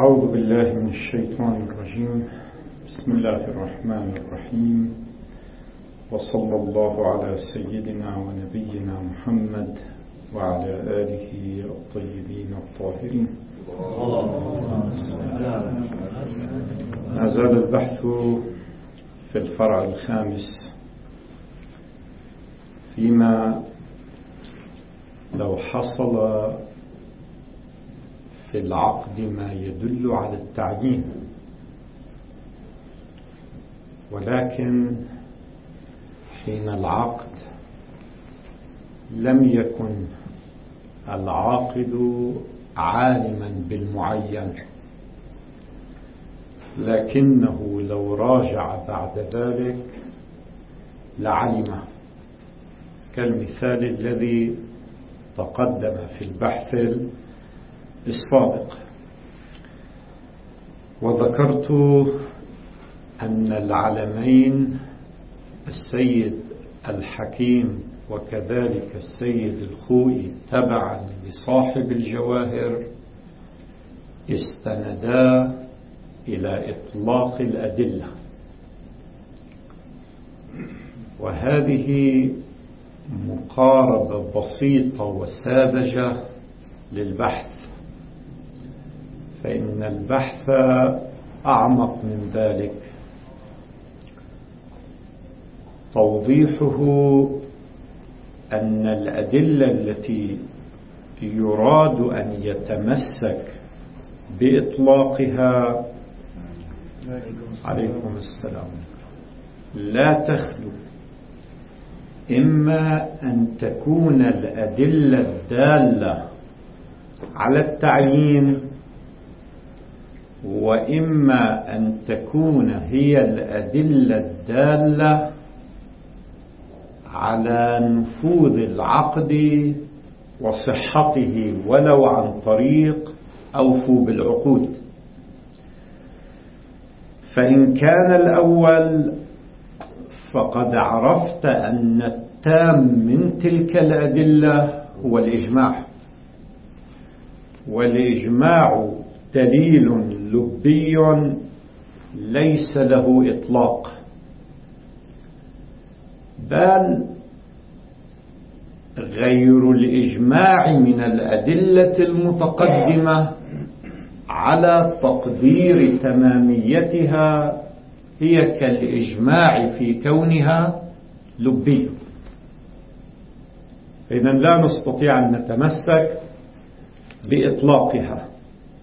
أعوذ بالله من الشيطان الرجيم. بسم الله الرحمن الرحيم، وصلى الله على سيدنا ونبينا محمد وعلى آله الطيبين الطاهرين. ما زال البحث في الفرع الخامس فيما لو حصل في العقد ما يدل على التعيين، ولكن حين العقد لم يكن العاقد عالما بالمعين، لكنه لو راجع بعد ذلك لعلمه، كالمثال الذي تقدم في البحث السابق. وذكرت أن العلمين السيد الحكيم وكذلك السيد الخوئي تبعا لصاحب الجواهر استندا إلى إطلاق الأدلة، وهذه مقاربة بسيطة وساذجة للبحث، فإن البحث أعمق من ذلك. توضيحه أن الأدلة التي يراد أن يتمسك بإطلاقها عليكم السلام لا تخلو إما أن تكون الأدلة الدالة على التعيين، وإما أن تكون هي الأدلة الدالة على نفوذ العقد وصحته ولو عن طريق أوفوا بالعقود. فإن كان الأول فقد عرفت أن التام من تلك الأدلة هو الإجماع، والإجماع دليل لبي ليس له إطلاق، بل غير الإجماع من الأدلة المتقدمة على تقدير تماميتها هي كالإجماع في كونها لبية. إذن لا نستطيع أن نتمسك بإطلاقها،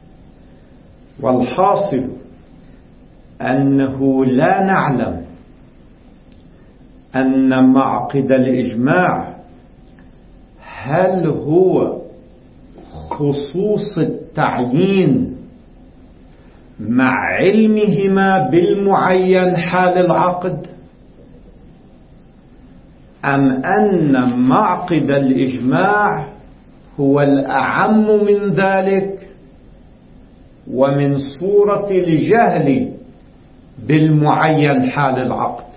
والحاصل أنه لا نعلم أن معقد الإجماع هل هو خصوص التعيين مع علمهما بالمعين حال العقد، أم أن معقد الإجماع هو الأعم من ذلك ومن صورة الجهل بالمعين حال العقد.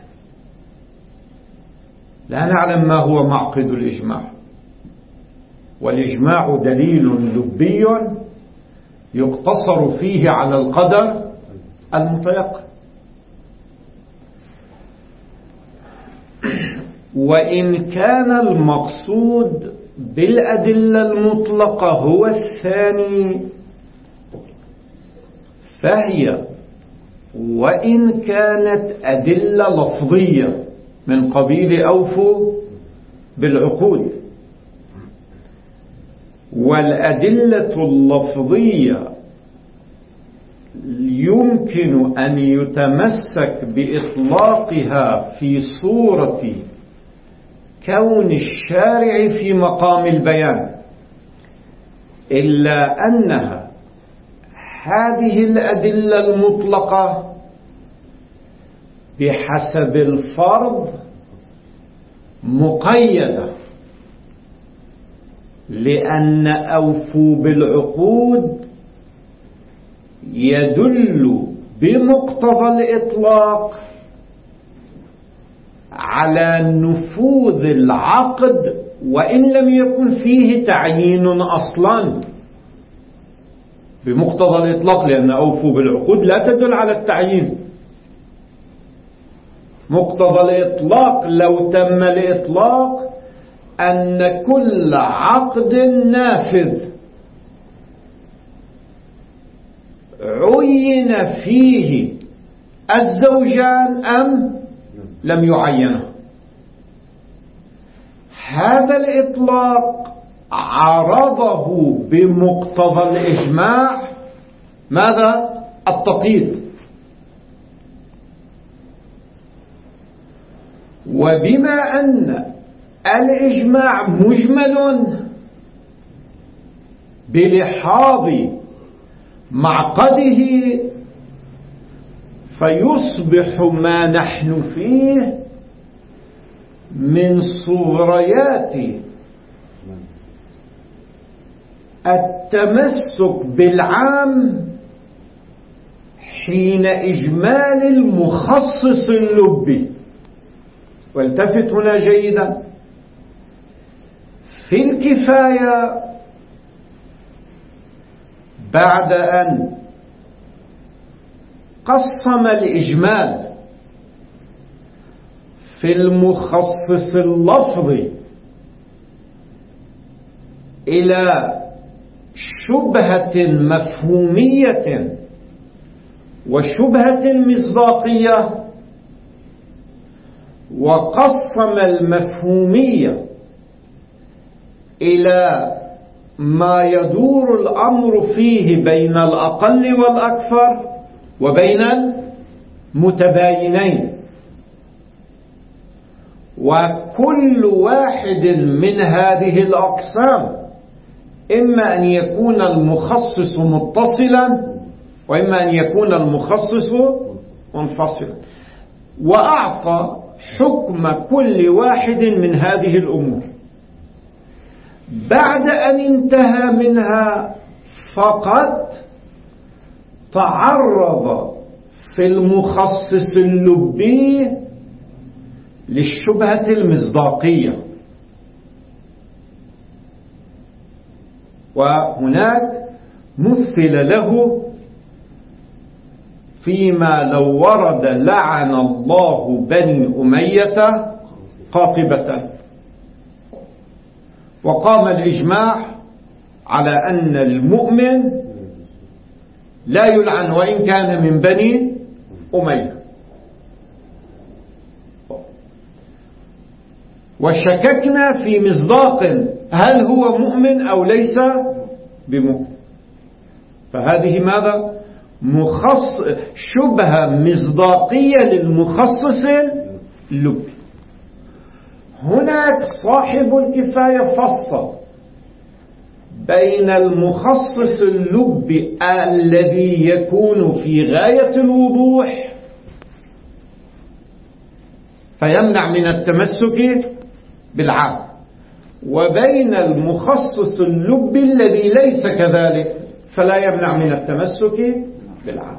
لا نعلم ما هو معقد الإجماع، والإجماع دليل لبي يقتصر فيه على القدر المتيقن. وإن كان المقصود بالأدلة المطلقة هو الثاني، فهي وإن كانت أدلة لفظية من قبيل أوفوا بالعقود، والأدلة اللفظية يمكن أن يتمسك بإطلاقها في صورة كون الشارع في مقام البيان، إلا أنها هذه الأدلة المطلقة بحسب الفرض مقيدة، لأن أوفوا بالعقود يدل بمقتضى الإطلاق على نفوذ العقد وإن لم يكن فيه تعيين أصلا. بمقتضى الإطلاق، لأن أوفوا بالعقود لا تدل على التعيين. مقتضى الإطلاق لو تم الإطلاق أن كل عقد نافذ عين فيه الزوجان أم لم يعينه. هذا الإطلاق عرضه بمقتضى الإجماع ماذا؟ التقييد. وبما أن الإجماع مجمل بلحاظ معقده، فيصبح ما نحن فيه من صغريات التمسك بالعام حين إجمال المخصص اللبي. والتفت هنا جيدا، في الكفاية بعد أن قسم الإجمال في المخصص اللفظي إلى شبهة مفهومية وشبهة مصداقية، وقسم المفهومية إلى ما يدور الأمر فيه بين الأقل والأكثر وبين المتباينين، وكل واحد من هذه الأقسام إما أن يكون المخصص متصلا وإما أن يكون المخصص منفصلا، وأعطى حكم كل واحد من هذه الأمور. بعد أن انتهى منها فقط تعرض في المخصص اللبي للشبهة المصداقية، وهناك مثل له فيما لو ورد لعن الله بني أمية قاطبة، وقام الإجماع على أن المؤمن لا يلعن وإن كان من بني أمية، وشككنا في مصداق هل هو مؤمن أو ليس بمؤمن. فهذه ماذا؟ شبهة مصداقية للمخصص اللبي. هناك صاحب الكفاية فصل بين المخصص اللبي الذي يكون في غاية الوضوح فيمنع من التمسك بالعام، وبين المخصص اللبي الذي ليس كذلك فلا يمنع من التمسك بالعام.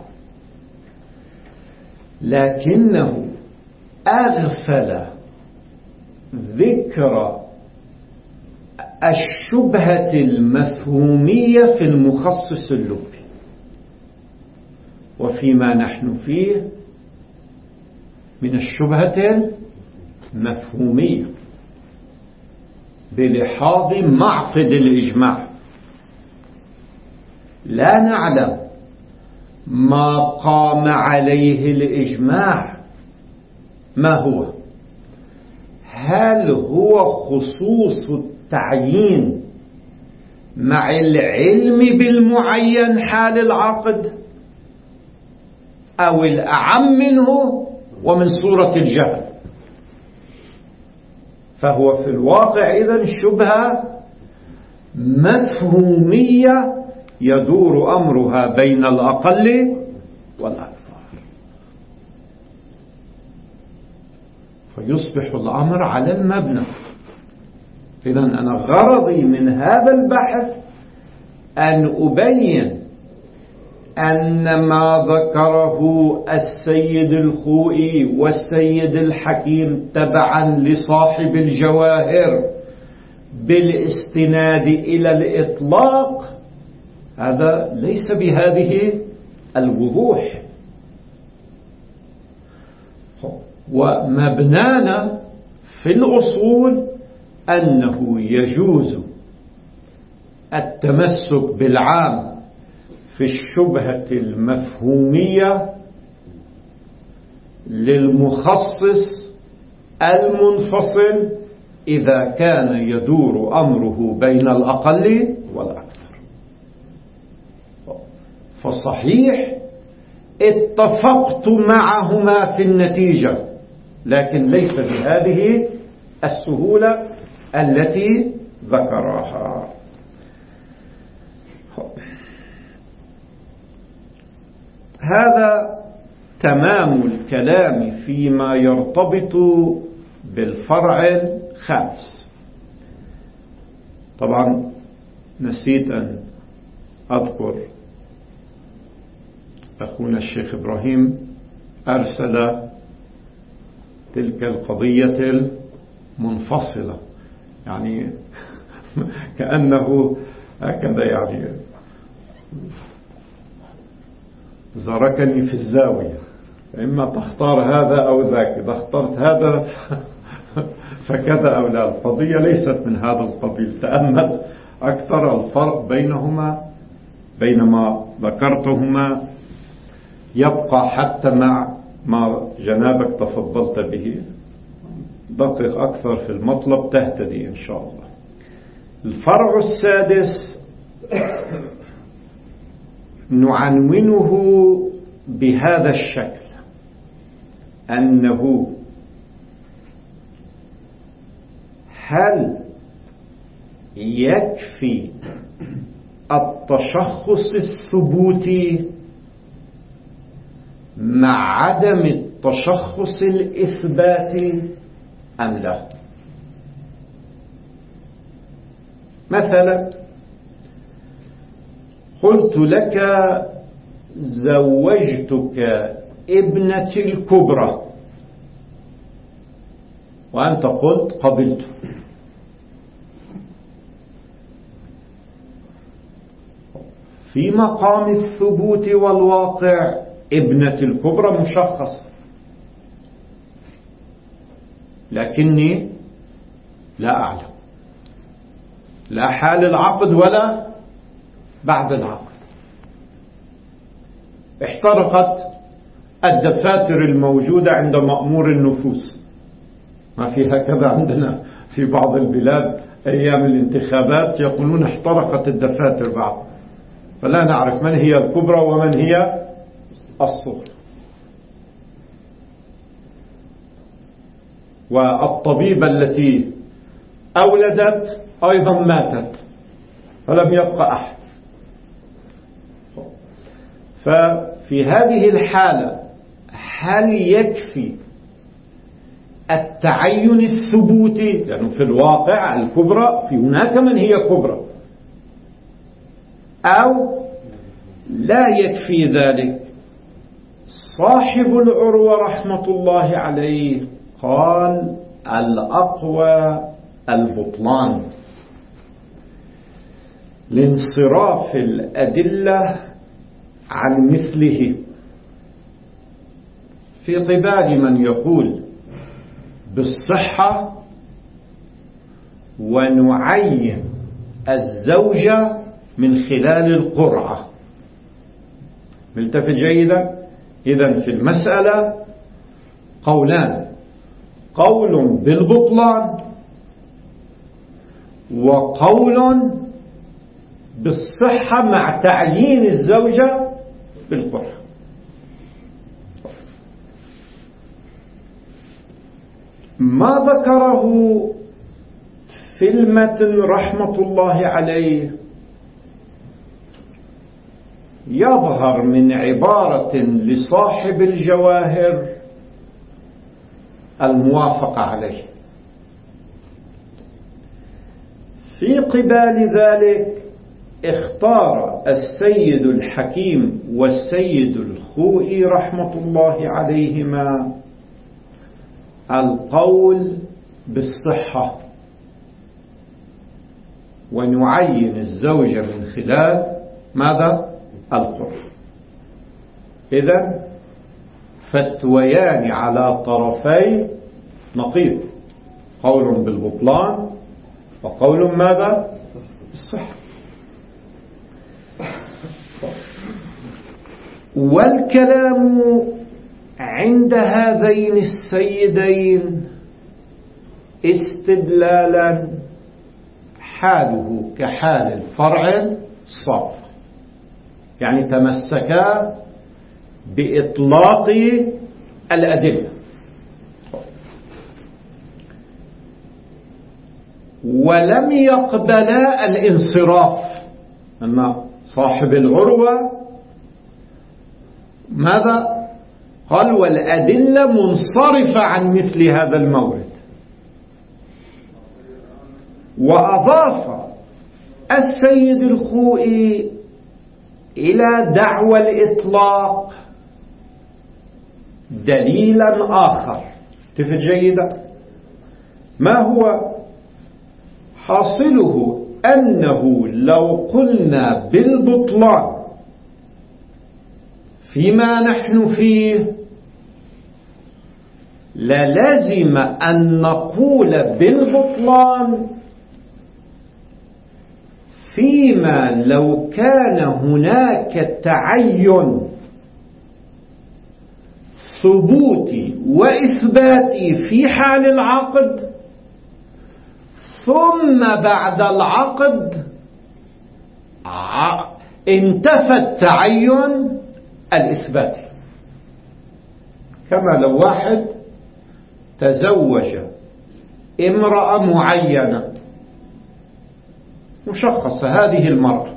لكنه أغفل ذكر الشبهة المفهومية في المخصص اللبي، وفيما نحن فيه من الشبهة المفهومية بلحاظ معقد الإجماع لا نعلم ما قام عليه الإجماع ما هو. هل هو خصوص التعيين مع العلم بالمعين حال العقد، أو الأعم منه ومن صورة الجهل؟ فهو في الواقع إذن شبهة مفهومية يدور أمرها بين الأقل والأكثر، فيصبح الأمر على المبنى. إذن أنا غرضي من هذا البحث أن أبين أن ما ذكره السيد الخوئي والسيد الحكيم تبعا لصاحب الجواهر بالاستناد إلى الإطلاق، هذا ليس بهذه الوضوح. ومبنانا في الأصول أنه يجوز التمسك بالعام في الشبهة المفهومية للمخصص المنفصل إذا كان يدور أمره بين الأقل والأكثر. فصحيح اتفقت معهما في النتيجة، لكن ليس بهذه السهولة التي ذكرها. هذا تمام الكلام فيما يرتبط بالفرع الخامس. طبعا نسيت أن أذكر أخونا الشيخ إبراهيم أرسل تلك القضية المنفصلة، يعني كأنه هكذا يعني زركني في الزاوية، إما تختار هذا أو ذاك، إذا اخترت هذا فكذا أو لا. القضية ليست من هذا القبيل. تأمل أكثر الفرق بينهما بينما ذكرتهما يبقى حتى مع ما جنابك تفضلت به. دقق أكثر في المطلب تهتدي إن شاء الله. الفرع السادس نعنونه بهذا الشكل، أنه هل يكفي التشخص الثبوتي مع عدم التشخص الإثباتي أم لا؟ مثلا قلت لك زوجتك ابنتي الكبرى، وأنت قلت قبلت. في مقام الثبوت والواقع ابنة الكبرى مشخص، لكني لا أعلم لا حال العقد ولا بعد العقد. احترقت الدفاتر الموجودة عند مأمور النفوس، ما في هكذا عندنا في بعض البلاد أيام الانتخابات يقولون احترقت الدفاتر بعض، فلا نعرف من هي الكبرى ومن هي الصغرى. والطبيبة التي أولدت أيضا ماتت فلم يبقى أحد. ففي هذه الحالة هل يكفي التعين الثبوتي؟ لأنه في الواقع الكبرى في هناك من هي كبرى، أو لا يكفي ذلك؟ صاحب العروة رحمة الله عليه قال الأقوى البطلان لانصراف الأدلة عن مثله، في قبال من يقول بالصحة ونعين الزوجة من خلال القرعة. ملتفت جيدا؟ إذن في المسألة قولان، قول بالبطلان وقول بالصحة مع تعيين الزوجة بالقرعة. ما ذكره في المتن رحمة الله عليه يظهر من عبارة لصاحب الجواهر الموافقة عليه. في قبال ذلك اختار السيد الحكيم والسيد الخوئي رحمة الله عليهما القول بالصحة، ونعين الزوجة من خلال ماذا؟ القرع. إذن فتويان على طرفي نقيض، قول بالبطلان وقول ماذا؟ بالصحة. والكلام عند هذين السيدين استدلالا حاله كحال الفرع الصافي، يعني تمسكا بإطلاق الأدلة ولم يقبلا الانصراف، أن صاحب العروة ماذا قال؟ والأدلة منصرفة عن مثل هذا المورد. وأضاف السيد الخوئي إلى دعوى الإطلاق دليلا آخر. تفت جيدا؟ ما هو حاصله؟ أنه لو قلنا بالبطلان فيما نحن فيه للازم أن نقول بالبطلان فيما لو كان هناك تعين ثبوتي وإثباتي في حال العقد، ثم بعد العقد انتفى التعين الإثباتي. كما لو واحد تزوج امرأة معينة مشخصة، هذه المرأة،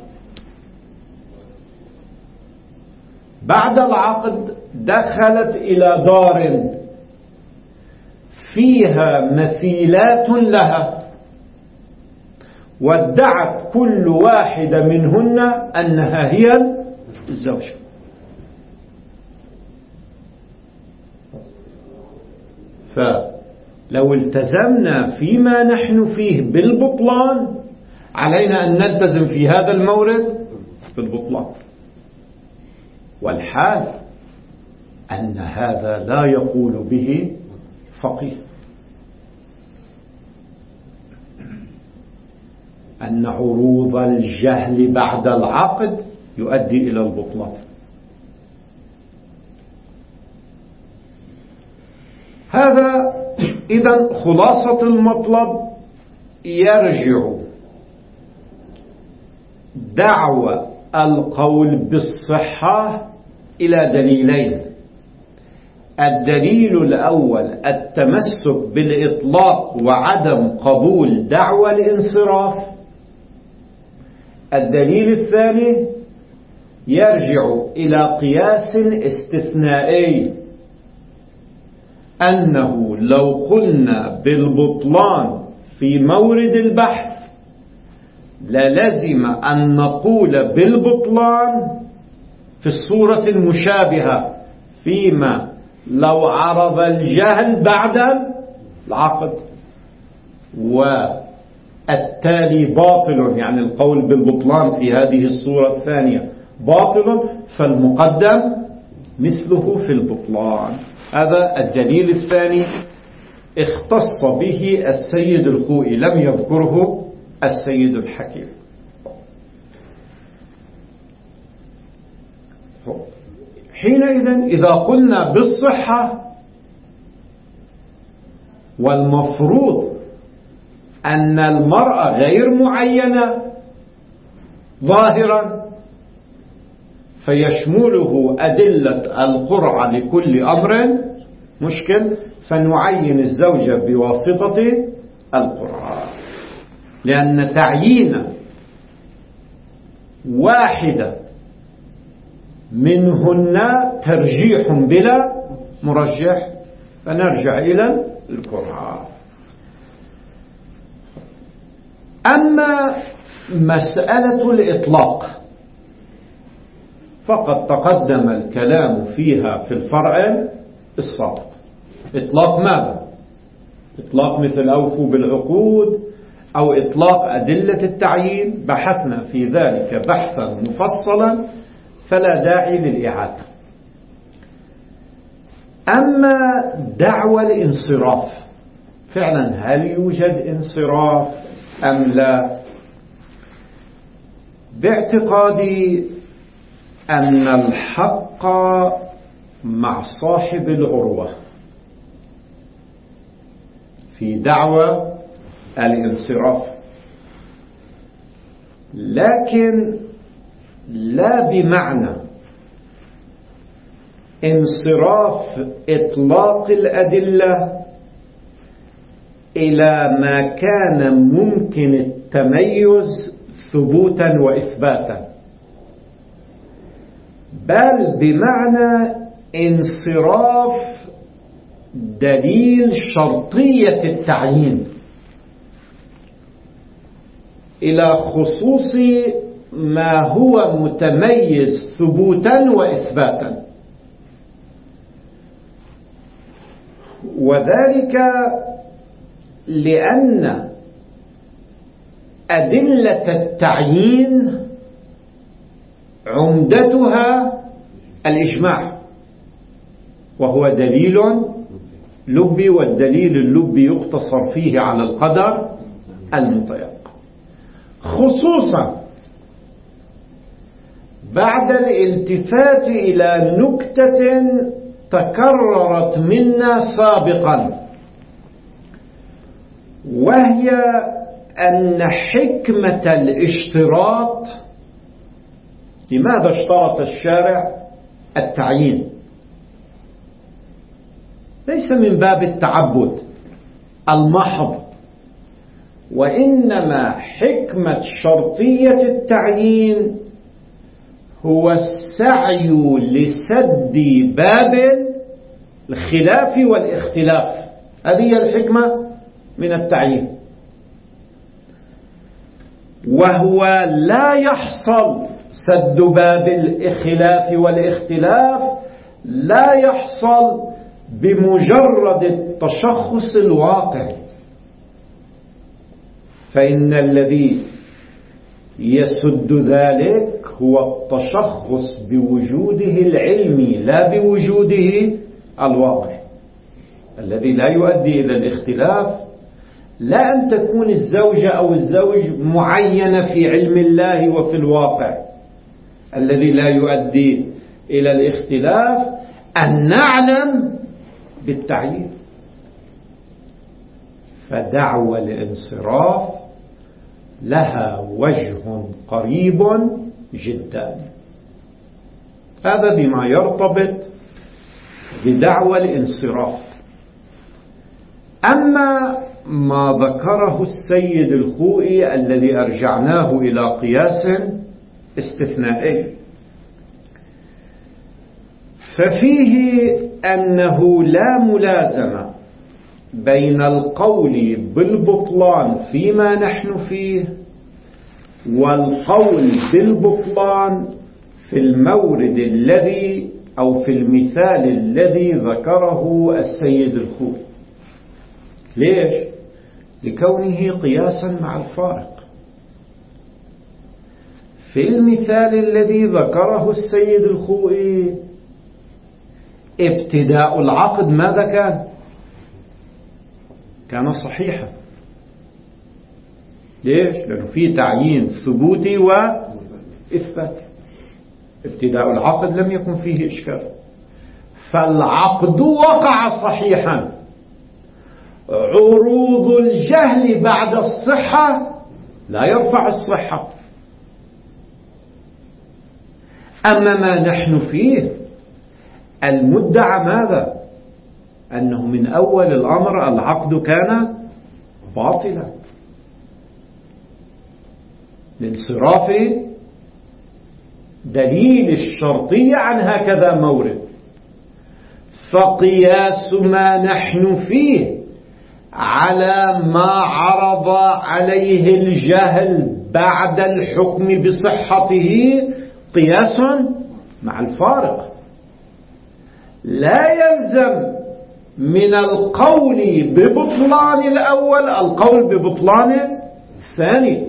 بعد العقد دخلت إلى دار فيها مثيلات لها، وادعت كل واحدة منهن أنها هي الزوجة. فلو التزمنا فيما نحن فيه بالبطلان علينا أن نلتزم في هذا المورد بالبطلان. والحال أن هذا لا يقول به فقيه، أن عروض الجهل بعد العقد يؤدي إلى البطلان. هذا إذن خلاصة المطلب، يرجع دعوى القول بالصحة إلى دليلين. الدليل الأول التمسك بالإطلاق وعدم قبول دعوى الانصراف. الدليل الثاني يرجع إلى قياس استثنائي، أنه لو قلنا بالبطلان في مورد البحث للزم أن نقول بالبطلان في الصورة المشابهة فيما لو عرض الجهل بعد العقد، والتالي باطل، يعني القول بالبطلان في هذه الصورة الثانية باطل، فالمقدم مثله في البطلان. هذا الدليل الثاني اختص به السيد الخوئي، لم يذكره السيد الحكيم. حينئذ إذا قلنا بالصحة والمفروض أن المرأة غير معينة ظاهرا فيشمله أدلة القرعة لكل أمر مشكل، فنعين الزوجة بواسطة القرعة، لأن تعيين واحدة منهن ترجيح بلا مرجح، فنرجع إلى القرعة. أما مسألة الإطلاق فقد تقدم الكلام فيها في الفرع السابق. إطلاق ماذا؟ إطلاق مثل أوفوا بالعقود، أو إطلاق أدلة التعيين، بحثنا في ذلك بحثا مفصلا فلا داعي للإعادة. أما دعوى الانصراف، فعلا هل يوجد انصراف أم لا؟ باعتقادي أن الحق مع صاحب العروة في دعوى الانصراف، لكن لا بمعنى انصراف إطلاق الأدلة إلى ما كان ممكن التميز ثبوتا وإثباتا، بل بمعنى انصراف دليل شرطية التعيين إلى خصوص ما هو متميز ثبوتا وإثباتا، وذلك لأن أدلة التعيين عمدتها الإجماع، وهو دليل لبي، والدليل اللبي يقتصر فيه على القدر المتيقن، خصوصا بعد الالتفات إلى نكتة تكررت منا سابقا، وهي أن حكمة الاشتراط، لماذا اشترط الشارع التعيين؟ ليس من باب التعبد المحض، وإنما حكمة شرطية التعيين هو السعي لسد باب الخلاف والاختلاف، هذه هي الحكمة من التعيين. وهو لا يحصل سد باب الخلاف والاختلاف، لا يحصل بمجرد التشخص الواقعي، فإن الذي يسد ذلك هو التشخص بوجوده العلمي لا بوجوده الواقعي، الذي لا يؤدي إلى الاختلاف. لا أن تكون الزوجة أو الزوج معينة في علم الله وفي الواقع، الذي لا يؤدي إلى الاختلاف أن نعلم بالتعيين. فدعوى الانصراف لها وجه قريب جدا، هذا بما يرتبط بدعوى الانصراف. أما ما ذكره السيد الخوئي الذي أرجعناه إلى قياس استثنائي، ففيه أنه لا ملازمة بين القول بالبطلان فيما نحن فيه والقول بالبطلان في المورد الذي أو في المثال الذي ذكره السيد الخوئي. ليش؟ لكونه قياسا مع الفارق. في المثال الذي ذكره السيد الخوئي ابتداء العقد ماذا كان صحيحا. ليش؟ لأنه في تعيين ثبوتي وإثباتي. ابتداء العقد لم يكن فيه إشكال، فالعقد وقع صحيحا. عروض الجهل بعد الصحة لا يرفع الصحة. أما ما نحن فيه المدعى ماذا؟ أنه من أول الأمر العقد كان باطلا لانصراف دليل الشرطية عن هكذا مورد. فقياس ما نحن فيه على ما عرض عليه الجهل بعد الحكم بصحته قياس مع الفارق. لا يلزم من القول ببطلان الأول القول ببطلان الثاني،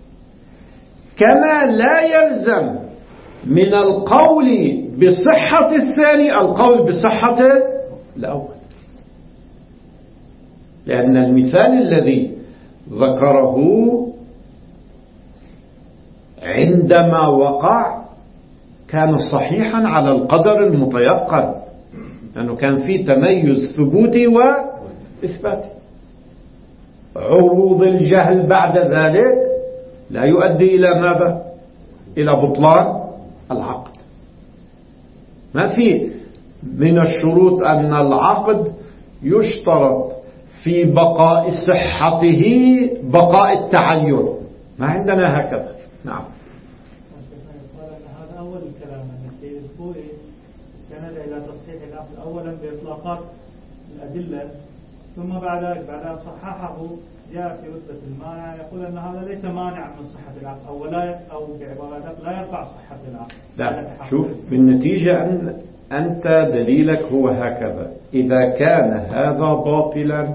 كما لا يلزم من القول بصحة الثاني القول بصحة الأول، لأن المثال الذي ذكره عندما وقع كان صحيحا على القدر المتيقن، لأنه كان فيه تميز ثبوتي وإثباتي. عروض الجهل بعد ذلك لا يؤدي إلى ماذا؟ إلى بطلان العقد. ما في من الشروط أن العقد يشترط في بقاء صحته بقاء التعين، ما عندنا هكذا. نعم. هذا أول الكلام أن السيد الخوئي استند إلى تصحيح العقد أولا بإطلاقات الأدلة، ثم بعد صححه جاء في رتبة المانع يقول أن هذا ليس مانع من صحة العقد أو بعبارات لا يرفع صحة العقد. لا، شوف بالنتيجة أنت دليلك هو هكذا: إذا كان هذا باطلا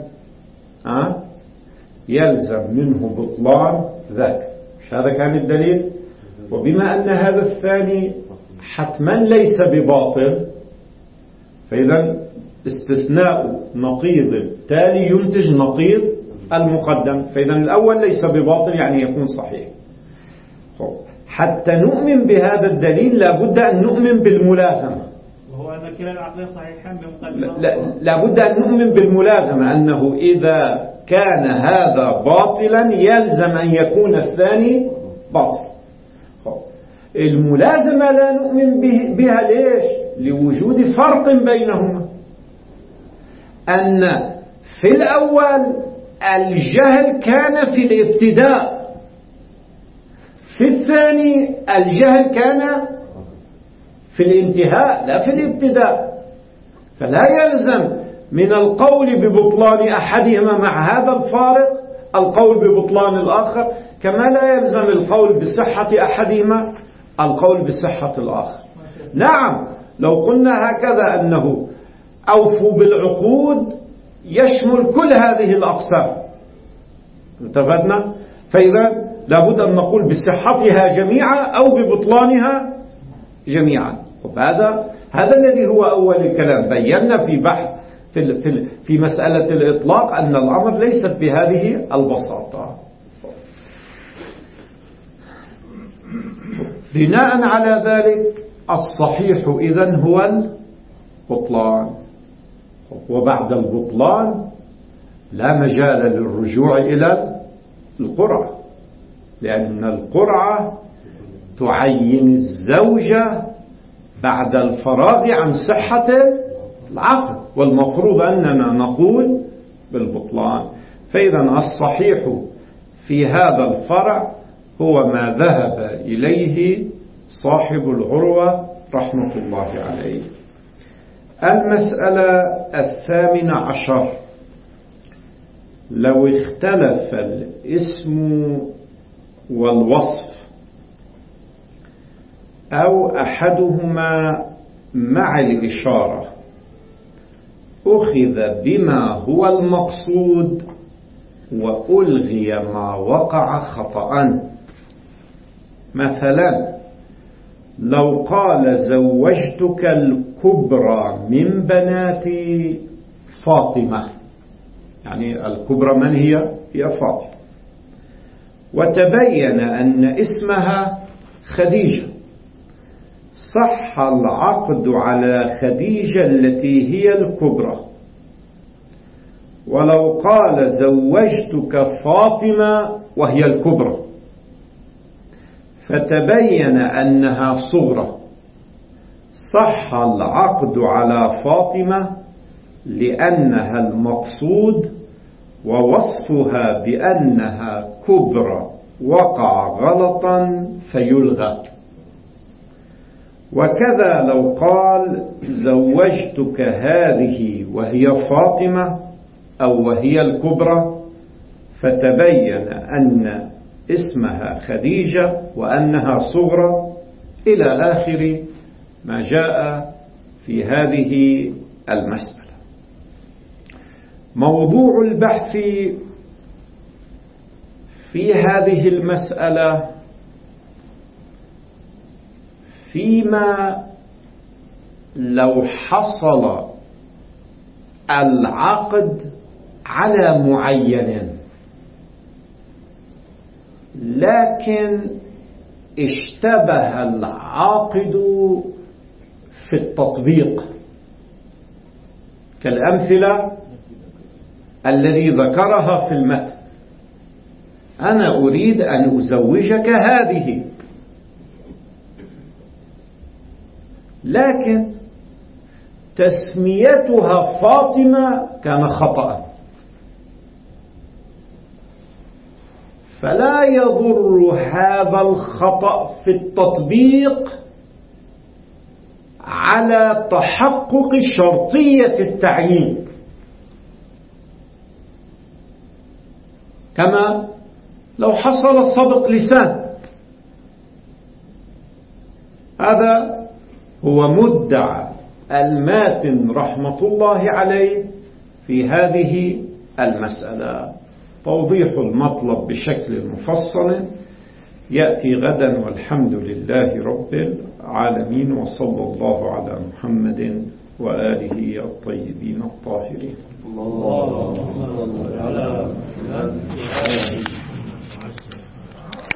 يلزم منه بطلان ذاك. مش هذا كان الدليل؟ وبما أن هذا الثاني حتما ليس بباطل، فإذا استثناء نقيض التالي ينتج نقيض المقدم، فإذا الأول ليس بباطل يعني يكون صحيح. حتى نؤمن بهذا الدليل لابد أن نؤمن بالملازمة، وهو أن كلا العقلين صحيحان بمقدمة. لابد أن نؤمن بالملازمة، أنه إذا كان هذا باطلا يلزم أن يكون الثاني باطل. الملازمة لا نؤمن بها. ليش؟ لوجود فرق بينهما، أن في الأول الجهل كان في الابتداء، في الثاني الجهل كان في الانتهاء لا في الابتداء. فلا يلزم من القول ببطلان أحدهما مع هذا الفارق القول ببطلان الآخر، كما لا يلزم القول بصحة أحدهما القول بصحة الآخر. نعم، لو قلنا هكذا أنه أوفوا بالعقود يشمل كل هذه الأقسام، اتفقنا؟ فإذا لابد أن نقول بصحتها جميعا أو ببطلانها جميعا. هذا الذي هو أول الكلام. بينا في بحث في مسألة الإطلاق أن الأمر ليست بهذه البساطة. بناء على ذلك الصحيح إذن هو البطلان، وبعد البطلان لا مجال للرجوع إلى القرعة، لأن القرعة تعين الزوجة بعد الفراغ عن صحة العقد، والمفروض أننا نقول بالبطلان. فإذا الصحيح في هذا الفرع هو ما ذهب إليه صاحب العروة رحمة الله عليه. المسألة 18: لو اختلف الاسم والوصف أو أحدهما مع الإشارة أخذ بما هو المقصود وألغي ما وقع خطأ. مثلا لو قال زوجتك الكبرى من بنات فاطمة، يعني الكبرى من هي؟ هي فاطمة، وتبين أن اسمها خديجة، صح العقد على خديجة التي هي الكبرى. ولو قال زوجتك فاطمة وهي الكبرى فتبين أنها صغرى، صح العقد على فاطمة لأنها المقصود، ووصفها بأنها كبرى وقع غلطا فيلغى. وكذا لو قال زوجتك هذه وهي فاطمة أو وهي الكبرى فتبين أن اسمها خديجة وأنها صغرى إلى آخر ما جاء في هذه المسألة. موضوع البحث في هذه المسألة فيما لو حصل العقد على معين لكن اشتبه العاقد في التطبيق كالأمثلة الذي ذكرها في المتن: أنا أريد أن أزوجك هذه، لكن تسميتها فاطمة كان خطأ، فلا يضر هذا الخطأ في التطبيق على تحقق شرطية التعيين، كما لو حصل سبق لسان. هذا هو مدعى الماتن رحمة الله عليه في هذه المسألة. توضيح المطلب بشكل مفصل يأتي غدا، والحمد لله رب العالمين، وصلى الله على محمد وآله الطيبين الطاهرين. اللهم صل على محمد.